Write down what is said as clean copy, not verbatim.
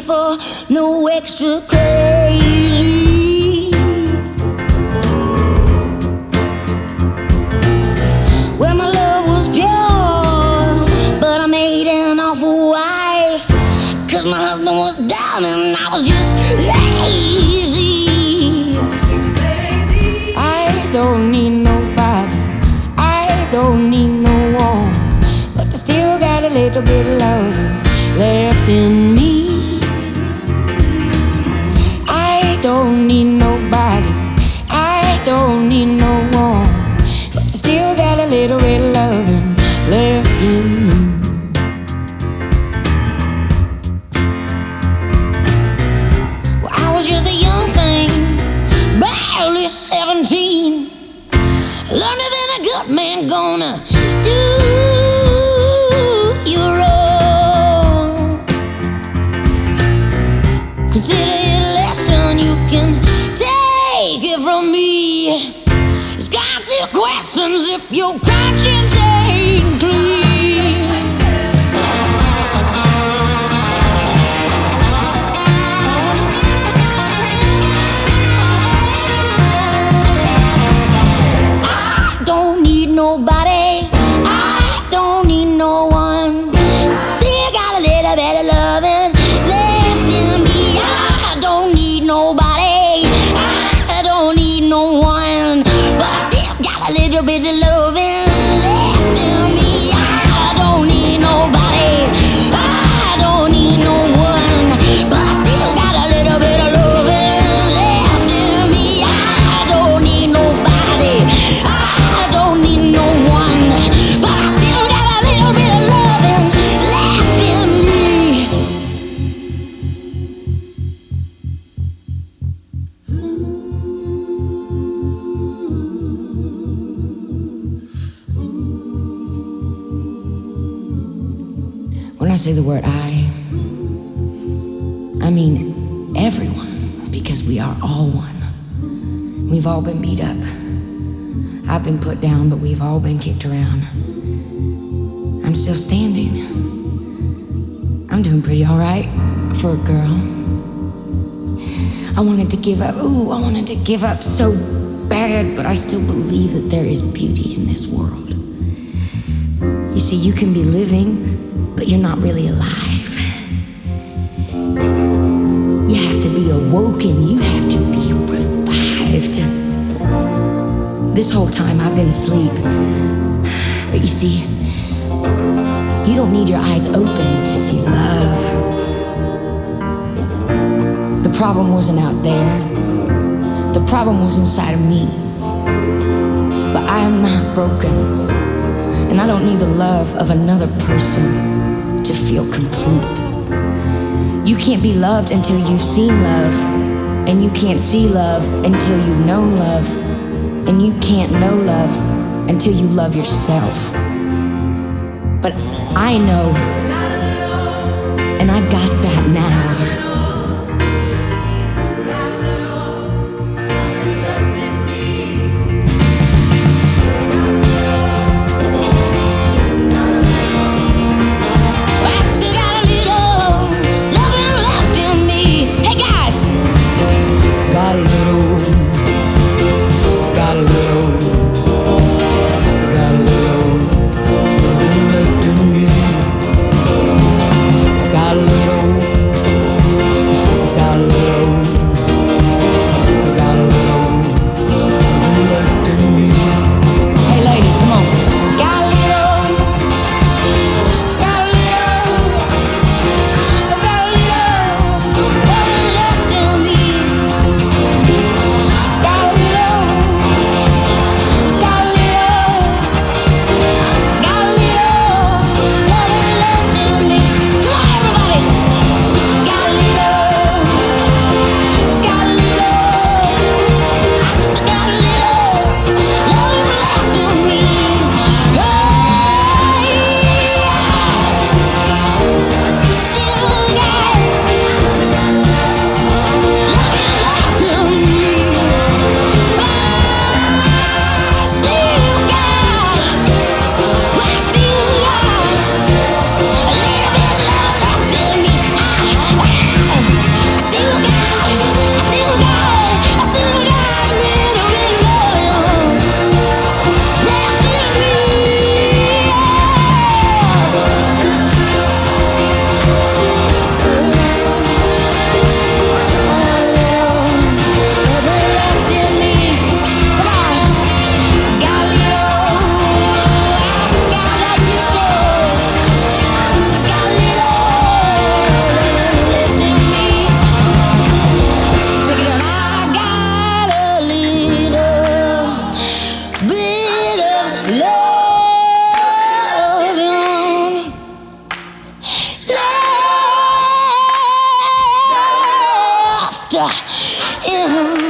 for no extra crazy. Well, my love was pure, but I made an awful wife, 'cause my husband was dumb and I was just lazy. I don't need nobody, I don't need no one, but I still got a little bit of love left in me. I don't need nobody, I don't need no one, but I still got a little bit of loving left in me. Well, I was just a young thing, barely 17, learning than a good man gonna do you wrong. Consider it a lesson you can take it from me. It's consequences if your conscience ain't clean. I don't need nobody, I don't need no one. Still got a little bit of loving left in me. I don't need nobody, I don't need no one, but I still got a little bit of loving left in me. I don't need nobody, I don't need no one, but I still got a little bit of loving left in me. I don't need nobody, I don't need no one, but I still got a little bit of loving left in me. When I say the word I mean everyone, because we are all one. We've all been beat up. I've been put down, but we've all been kicked around. I'm still standing. I'm doing pretty all right for a girl. I wanted to give up. Ooh, I wanted to give up so bad, but I still believe that there is beauty in this world. You see, you can be living, but you're not really alive. You have to be awoken. You have to be revived. This whole time I've been asleep. But you see, you don't need your eyes open to see love. The problem wasn't out there. The problem was inside of me. But I am not broken. And I don't need the love of another person to feel complete. You can't be loved until you've seen love, and you can't see love until you've known love, and you can't know love until you love yourself. But I know, and I got that now. Yeah.